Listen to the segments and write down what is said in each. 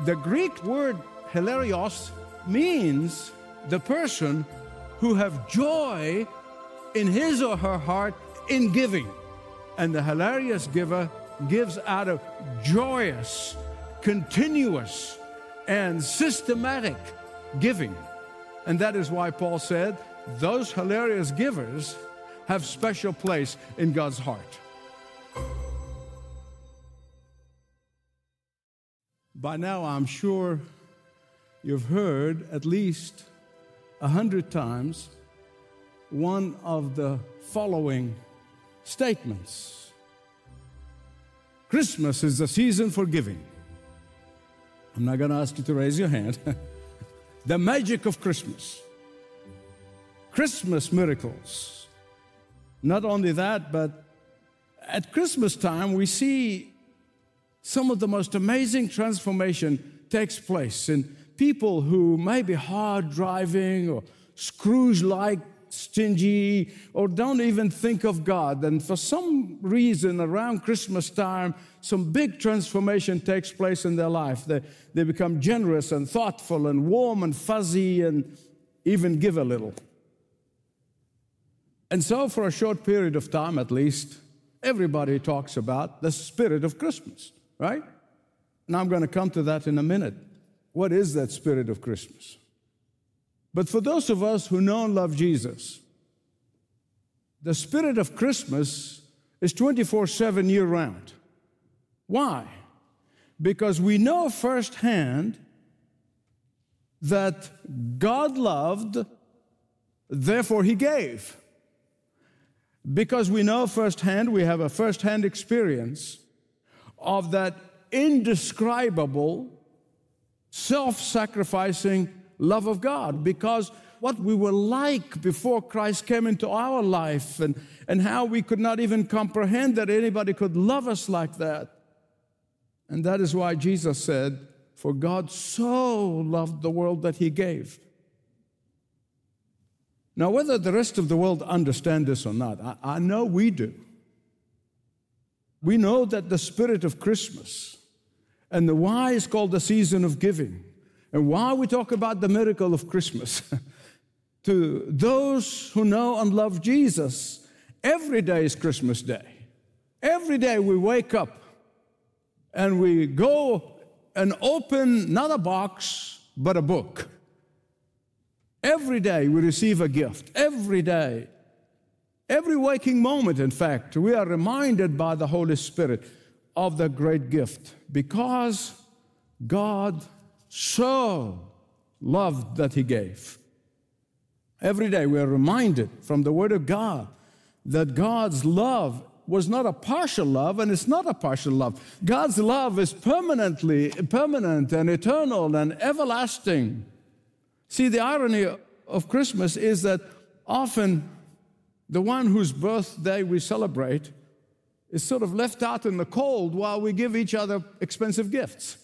The Greek word hilarios means the person who have joy in his or her heart in giving. And the hilarious giver gives out of joyous, continuous, and systematic giving. And that is why Paul said, those hilarious givers have special place in God's heart. By now, I'm sure you've heard at least 100 times one of the following statements. Christmas is the season for giving. I'm not going to ask you to raise your hand. The magic of Christmas. Christmas miracles. Not only that, but at Christmas time, we see some of the most amazing transformation takes place in people who may be hard driving or Scrooge-like stingy or don't even think of God. And for some reason around Christmas time, some big transformation takes place in their life. They become generous and thoughtful and warm and fuzzy and even give a little. And so for a short period of time at least, everybody talks about the spirit of Christmas. Right? And I'm going to come to that in a minute. What is that spirit of Christmas? But for those of us who know and love Jesus, the spirit of Christmas is 24/7 year-round. Why? Because we know firsthand that God loved, therefore He gave. Because we know firsthand, we have a firsthand experience of that indescribable, self-sacrificing love of God. Because what we were like before Christ came into our life and how we could not even comprehend that anybody could love us like that. And that is why Jesus said, for God so loved the world that He gave. Now, whether the rest of the world understand this or not, I know we do. We know that the spirit of Christmas and why it's called the season of giving and why we talk about the miracle of Christmas. To those who know and love Jesus, every day is Christmas Day. Every day we wake up and we go and open not a box, but a book. Every day we receive a gift. Every day. Every waking moment, in fact, we are reminded by the Holy Spirit of the great gift because God so loved that He gave. Every day we are reminded from the Word of God that God's love was not a partial love, and it's not a partial love. God's love is permanent and eternal and everlasting. See, the irony of Christmas is that often the one whose birthday we celebrate is sort of left out in the cold while we give each other expensive gifts.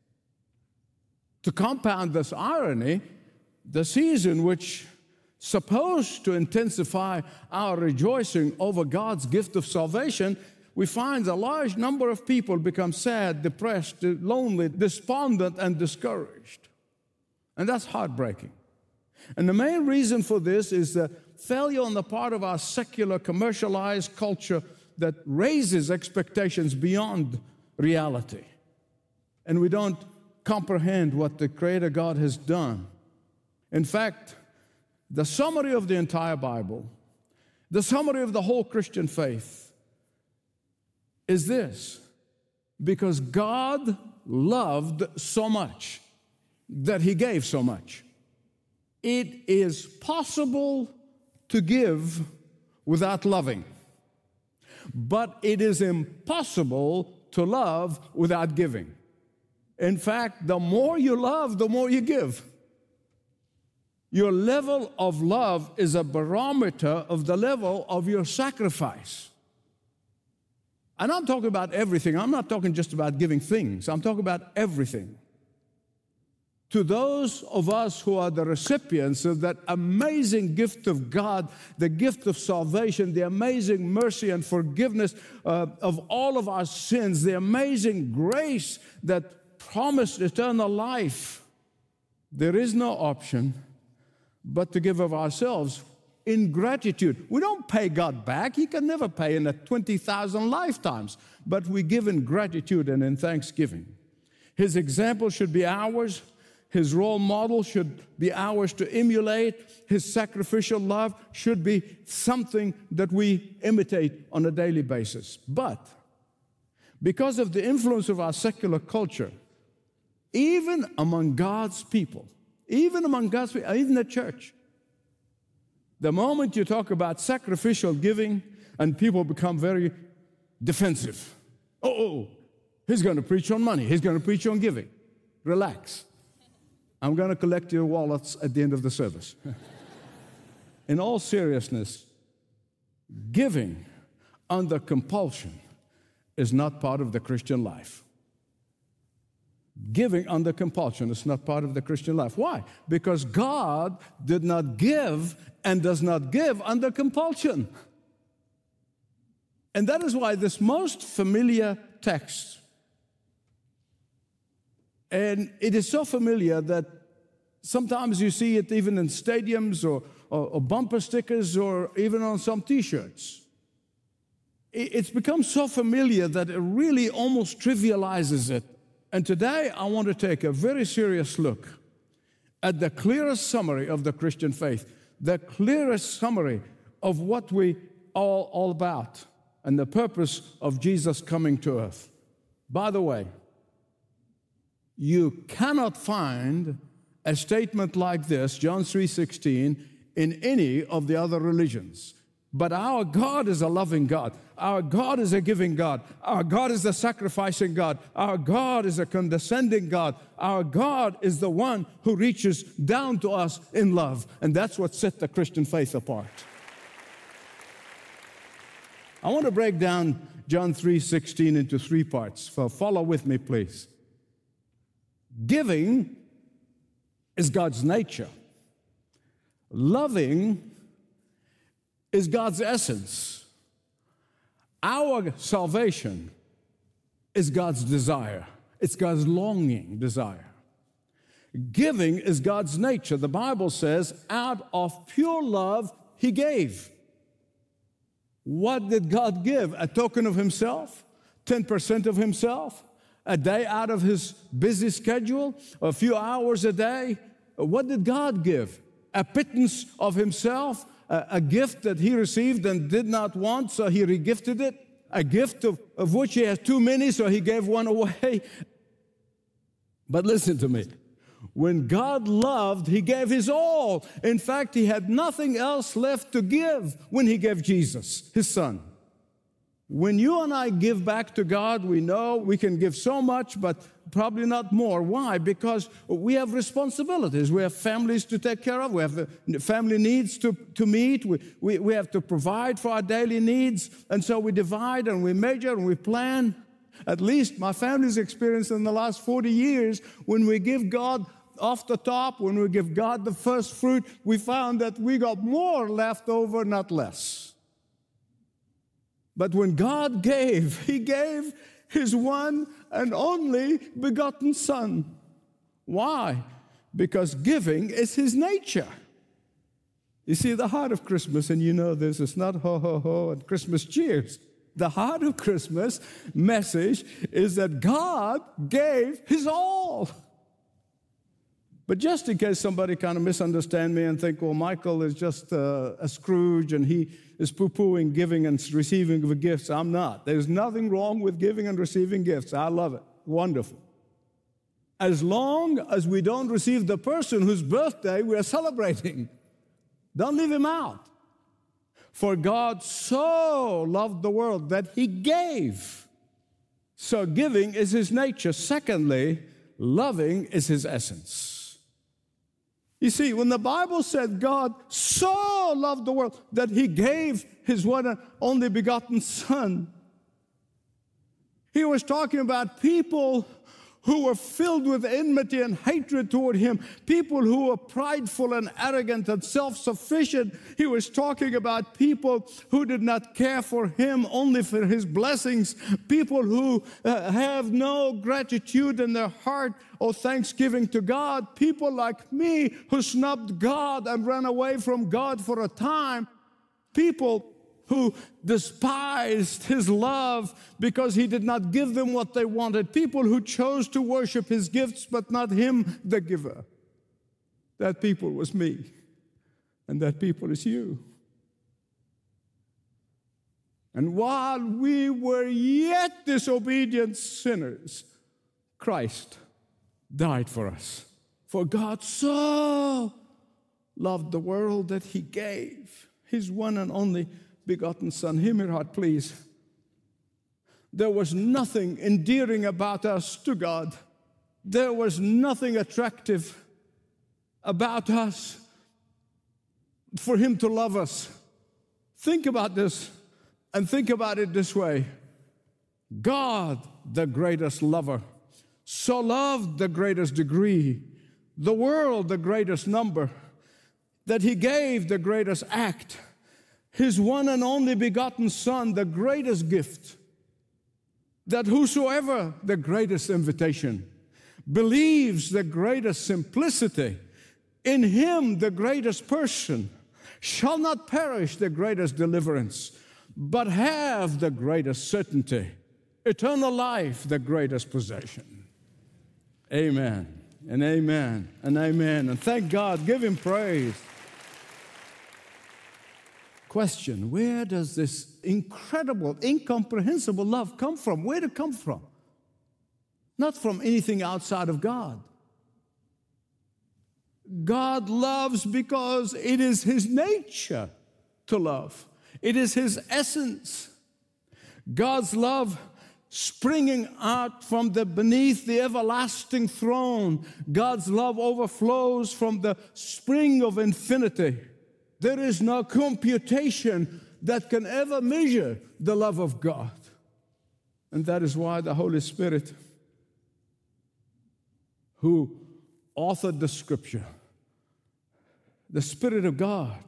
To compound this irony, the season which is supposed to intensify our rejoicing over God's gift of salvation, we find a large number of people become sad, depressed, lonely, despondent, and discouraged. And that's heartbreaking. And the main reason for this is the failure on the part of our secular, commercialized culture that raises expectations beyond reality. And we don't comprehend what the Creator God has done. In fact, the summary of the entire Bible, the summary of the whole Christian faith is this: because God loved so much that He gave so much. It is possible to give without loving, but it is impossible to love without giving. In fact, the more you love, the more you give. Your level of love is a barometer of the level of your sacrifice. And I'm talking about everything. I'm not talking just about giving things. I'm talking about everything. To those of us who are the recipients of that amazing gift of God, the gift of salvation, the amazing mercy and forgiveness of all of our sins, the amazing grace that promised eternal life, there is no option but to give of ourselves in gratitude. We don't pay God back. He can never pay in 20,000 lifetimes. But we give in gratitude and in thanksgiving. His example should be ours. His role model should be ours to emulate. His sacrificial love should be something that we imitate on a daily basis. But because of the influence of our secular culture, even among God's people, even the church, the moment you talk about sacrificial giving, and people become very defensive. Oh, he's going to preach on money. He's going to preach on giving. Relax. I'm going to collect your wallets at the end of the service. In all seriousness, giving under compulsion is not part of the Christian life. Giving under compulsion is not part of the Christian life. Why? Because God did not give and does not give under compulsion. And that is why this most familiar text, and it is so familiar that sometimes you see it even in stadiums or bumper stickers or even on some T-shirts. It's become so familiar that it really almost trivializes it. And today I want to take a very serious look at the clearest summary of the Christian faith, the clearest summary of what we are all about and the purpose of Jesus coming to earth. By the way, you cannot find a statement like this, John 3:16, in any of the other religions. But our God is a loving God. Our God is a giving God. Our God is a sacrificing God. Our God is a condescending God. Our God is the one who reaches down to us in love. And that's what set the Christian faith apart. I want to break down John 3:16 into three parts. So follow with me, please. Giving is God's nature. Loving is God's essence. Our salvation is God's desire. It's God's longing desire. Giving is God's nature. The Bible says, out of pure love, He gave. What did God give? A token of Himself? 10% of Himself? A day out of His busy schedule? A few hours a day? What did God give? A pittance of Himself? A gift that He received and did not want, so He regifted it. A gift of which He has too many, so He gave one away. But listen to me. When God loved, He gave His all. In fact, He had nothing else left to give when He gave Jesus, His Son. When you and I give back to God, we know we can give so much, but probably not more. Why? Because we have responsibilities. We have families to take care of. We have family needs to meet. We have to provide for our daily needs. And so we divide and we measure and we plan. At least my family's experience in the last 40 years, when we give God off the top, when we give God the first fruit, we found that we got more left over, not less. But when God gave, He gave His one and only begotten Son. Why? Because giving is His nature. You see, the heart of Christmas, and you know this, it's not ho, ho, ho, and Christmas cheers. The heart of Christmas message is that God gave His all. But just in case somebody kind of misunderstand me and think, well, Michael is just a Scrooge and he is poo-pooing giving and receiving of gifts. I'm not. There's nothing wrong with giving and receiving gifts. I love it. Wonderful. As long as we don't receive the person whose birthday we are celebrating. Don't leave him out. For God so loved the world that He gave. So giving is His nature. Secondly, loving is His essence. You see, when the Bible said God so loved the world that He gave His one and only begotten Son, He was talking about people who were filled with enmity and hatred toward him, people who were prideful and arrogant and self-sufficient. He was talking about people who did not care for him, only for his blessings, people who have no gratitude in their heart or thanksgiving to God, people like me who snubbed God and ran away from God for a time, people who despised his love because he did not give them what they wanted, people who chose to worship his gifts but not him, the giver. That people was me, and that people is you. And while we were yet disobedient sinners, Christ died for us. For God so loved the world that he gave his one and only begotten Son. Hear me right, please. There was nothing endearing about us to God. There was nothing attractive about us for him to love us. Think about this, and think about it this way. God, the greatest lover, so loved the greatest degree, the world the greatest number, that he gave the greatest act, his one and only begotten Son, the greatest gift, that whosoever, the greatest invitation, believes the greatest simplicity, in him the greatest person, shall not perish, the greatest deliverance, but have the greatest certainty, eternal life, the greatest possession. Amen, and amen, and amen. And thank God, give him praise. Question, where does this incredible, incomprehensible love come from? Where did it come from? Not from anything outside of God. God loves because it is his nature to love. It is his essence. God's love springing out from beneath the everlasting throne. God's love overflows from the spring of infinity. There is no computation that can ever measure the love of God. And that is why the Holy Spirit, who authored the Scripture, the Spirit of God,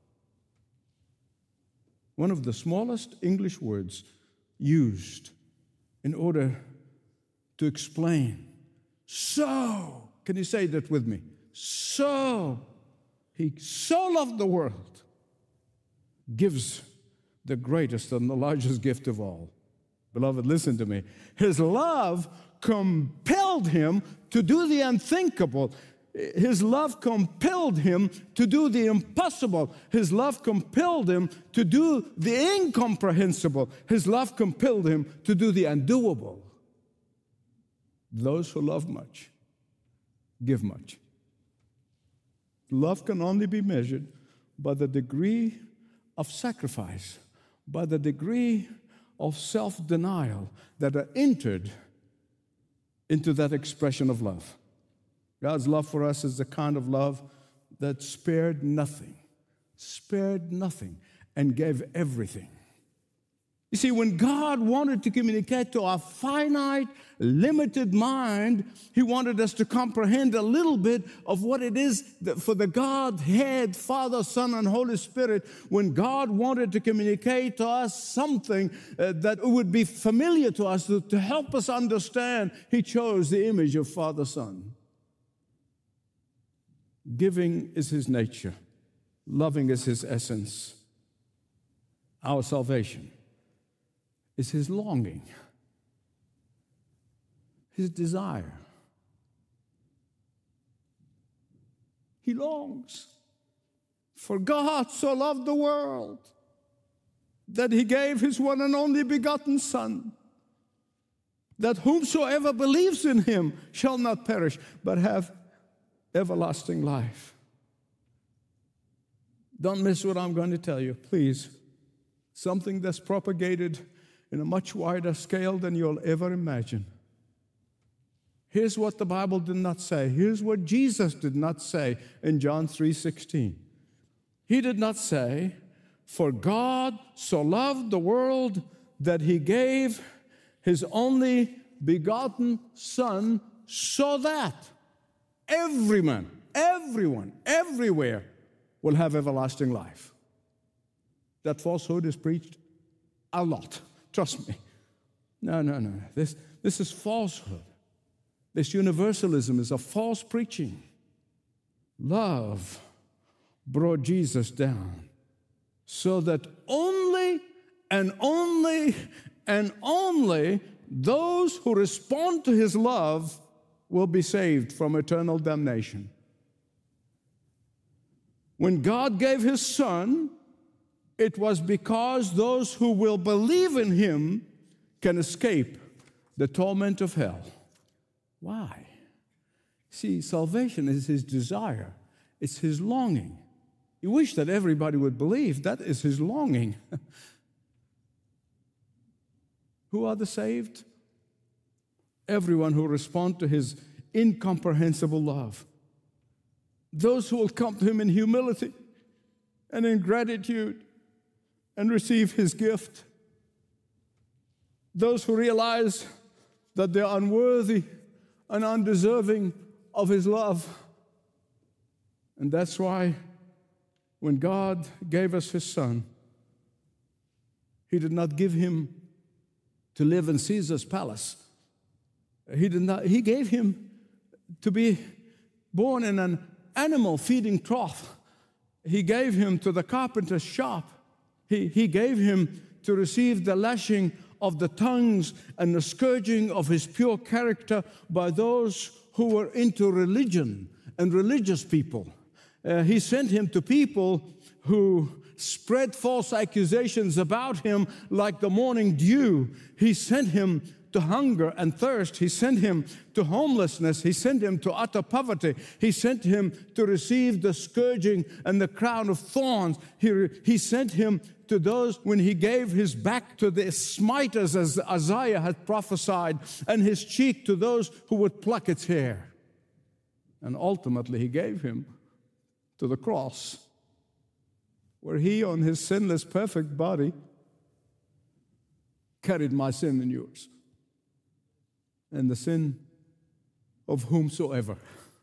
one of the smallest English words used in order to explain. So, can you say that with me? So, he so loved the world, gives the greatest and the largest gift of all. Beloved, listen to me. His love compelled him to do the unthinkable. His love compelled him to do the impossible. His love compelled him to do the incomprehensible. His love compelled him to do the undoable. Those who love much give much. Love can only be measured by the degree of sacrifice, by the degree of self-denial that are entered into that expression of love. God's love for us is the kind of love that spared nothing, and gave everything. You see, when God wanted to communicate to our finite, limited mind, he wanted us to comprehend a little bit of what it is that for the Godhead, Father, Son, and Holy Spirit, when God wanted to communicate to us something that would be familiar to us, to help us understand, he chose the image of Father, Son. Giving is his nature. Loving is his essence. Our salvation is his longing, his desire. He longs. For God so loved the world that he gave his one and only begotten Son, that whomsoever believes in him shall not perish, but have everlasting life. Don't miss what I'm going to tell you, please. Something that's propagated in a much wider scale than you'll ever imagine. Here's what the Bible did not say. Here's what Jesus did not say in John 3:16. He did not say, for God so loved the world that he gave his only begotten Son, so that every man, everyone, everywhere will have everlasting life. That falsehood is preached a lot. Trust me. No. This is falsehood. This universalism is a false preaching. Love brought Jesus down so that only and only and only those who respond to his love will be saved from eternal damnation. When God gave his Son, it was because those who will believe in him can escape the torment of hell. Why? See, salvation is his desire. It's his longing. He wished that everybody would believe. That is his longing. Who are the saved? Everyone who responds to his incomprehensible love. Those who will come to him in humility and in gratitude and receive his gift. Those who realize that they're unworthy and undeserving of his love. And that's why when God gave us his Son, he did not give him to live in Caesar's palace. He gave him to be born in an animal feeding trough. He gave him to the carpenter's shop. He gave him to receive the lashing of the tongues and the scourging of his pure character by those who were into religion and religious people. He sent him to people who spread false accusations about him like the morning dew. He sent him to hunger and thirst. He sent him to homelessness. He sent him to utter poverty. He sent him to receive the scourging and the crown of thorns. He sent him to those when he gave his back to the smiters, as Isaiah had prophesied, and his cheek to those who would pluck its hair. And ultimately, he gave him to the cross, where he, on his sinless, perfect body, carried my sin and yours, and the sin of whomsoever.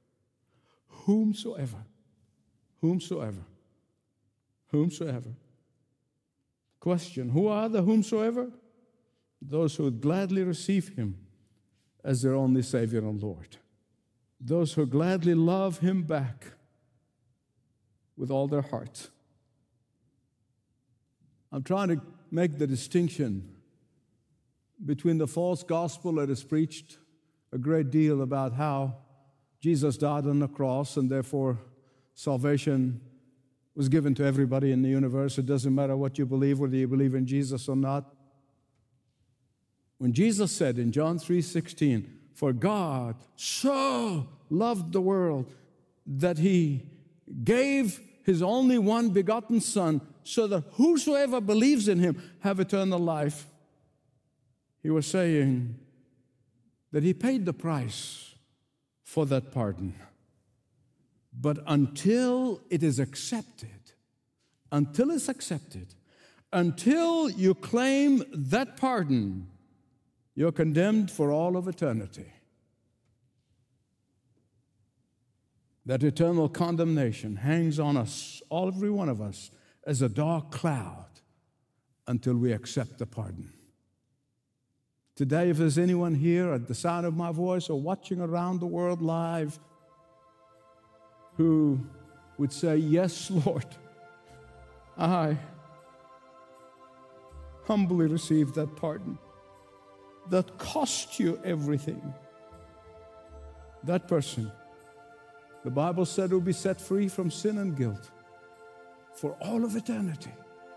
Question, who are the whomsoever? Those who would gladly receive him as their only Savior and Lord. Those who gladly love him back with all their heart. I'm trying to make the distinction between the false gospel that is preached a great deal about how Jesus died on the cross and therefore salvation was given to everybody in the universe. It doesn't matter what you believe, whether you believe in Jesus or not. When Jesus said in John 3:16, "For God so loved the world that he gave his only one begotten Son, so that whosoever believes in him have eternal life," he was saying that he paid the price for that pardon. But until it is accepted, until you claim that pardon, you're condemned for all of eternity. That eternal condemnation hangs on us, every one of us, as a dark cloud until we accept the pardon. Today, if there's anyone here at the sound of my voice or watching around the world live who would say, "Yes, Lord, I humbly receive that pardon that cost you everything," that person, the Bible said, will be set free from sin and guilt for all of eternity.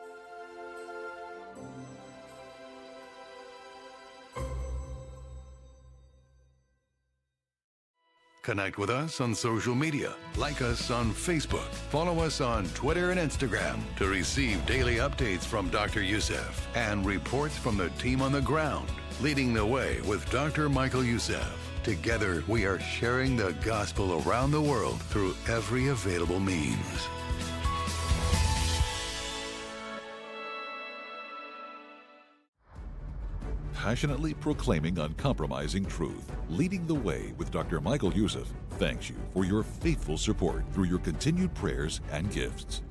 Connect with us on social media. Like us on Facebook. Follow us on Twitter and Instagram to receive daily updates from Dr. Youssef and reports from the team on the ground, leading the way with Dr. Michael Youssef. Together, we are sharing the gospel around the world through every available means. passionately proclaiming uncompromising truth. Leading the Way with Dr. Michael Youssef thanks you for your faithful support through your continued prayers and gifts.